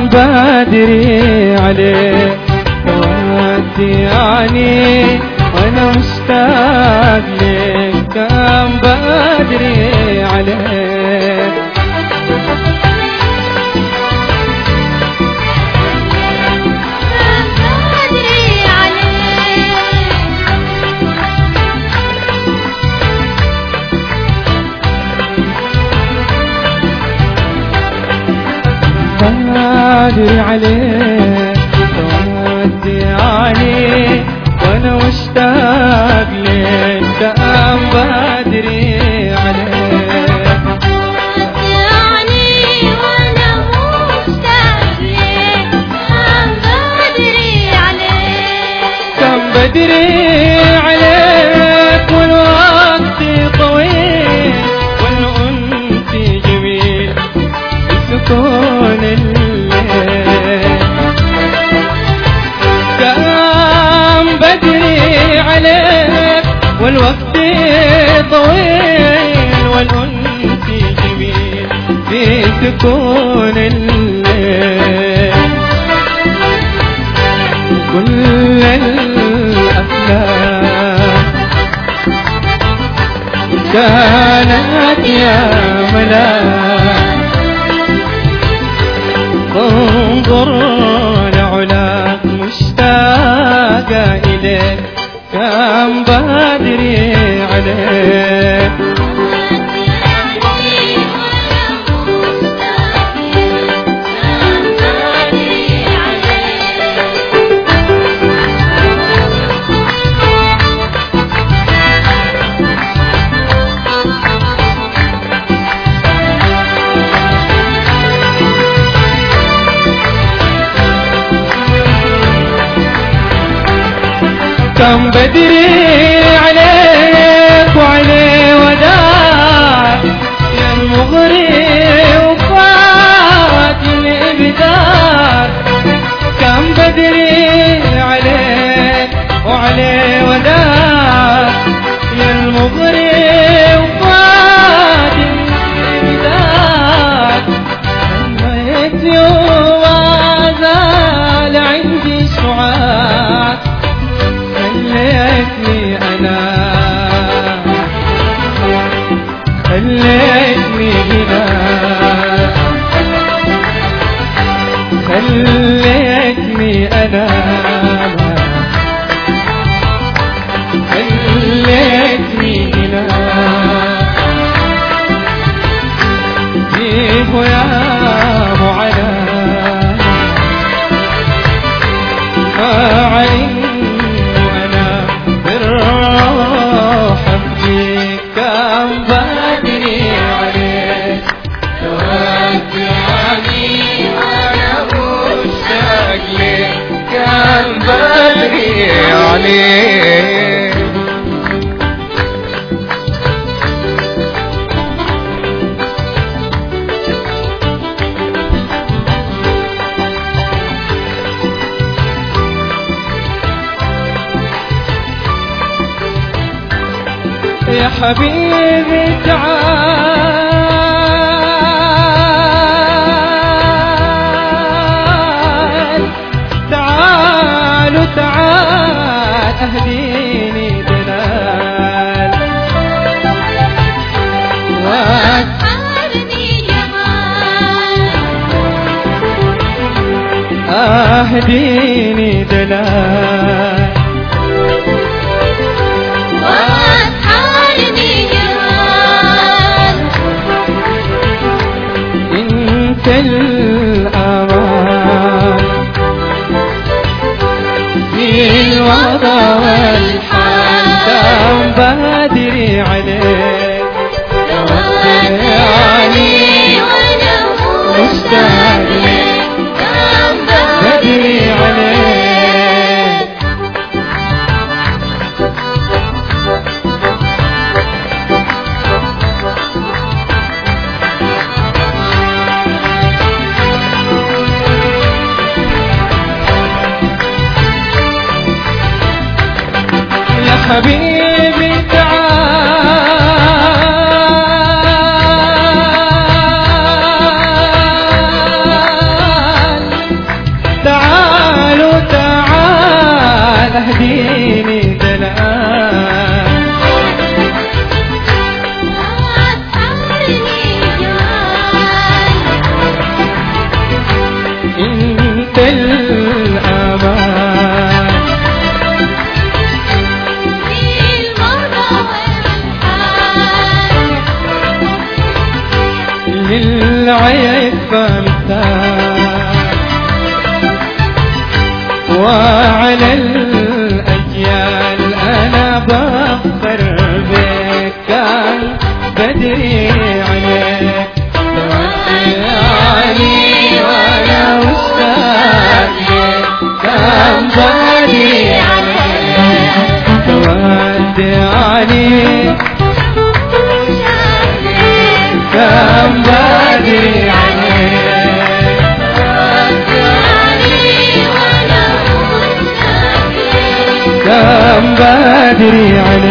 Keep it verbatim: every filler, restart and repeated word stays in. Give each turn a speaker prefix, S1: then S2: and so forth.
S1: كم بدري عليك تودعني وانا مشتاق لك، كم بدري عليك. بدري عليك تودعني وانا مشتاق لك، كم بدري عليك.
S2: تودعني وانا مشتاق لك، كم بدري عليك.
S1: كم بدري عليك والوقت طويل والأنس جميل سكون الليل. كم بدري عليك والوقت طويل والأنس جميل في سكون الليل. كل الأفلام كانت يا ملاك، انظر لعلاك مشتاقة إليك، كم بدري عليك. كم بدري عليك وعلي وداع يا المغري وفات الإبدار. كم بدري عليك وعلي وداع يا المغري وفات الإبدار. هميت يوم زال عندي سعاد، خليتني أنا خليتني هنا، خليتني أنا خليتني هنا. جيب يا معنا ما عليك كم بدري عليك تودعني وانا مشتاق لك، كم بدري عليك. يا حبيبي تعال تعال تعال أهديني دلال
S2: وأسحرني جمال،
S1: أهديني دلال الأمان في الوضع والحال. كم بدري عليك تودعني
S2: وانا
S1: مشتاق لك،
S2: كم
S1: بدري عليك. حبيبي تعال على الأجيال أنا بفخر بك كان بدري عليك تودعني وأنا مستعجل كان بدري عليك تودعني كان بدري عليك كان بدري عليك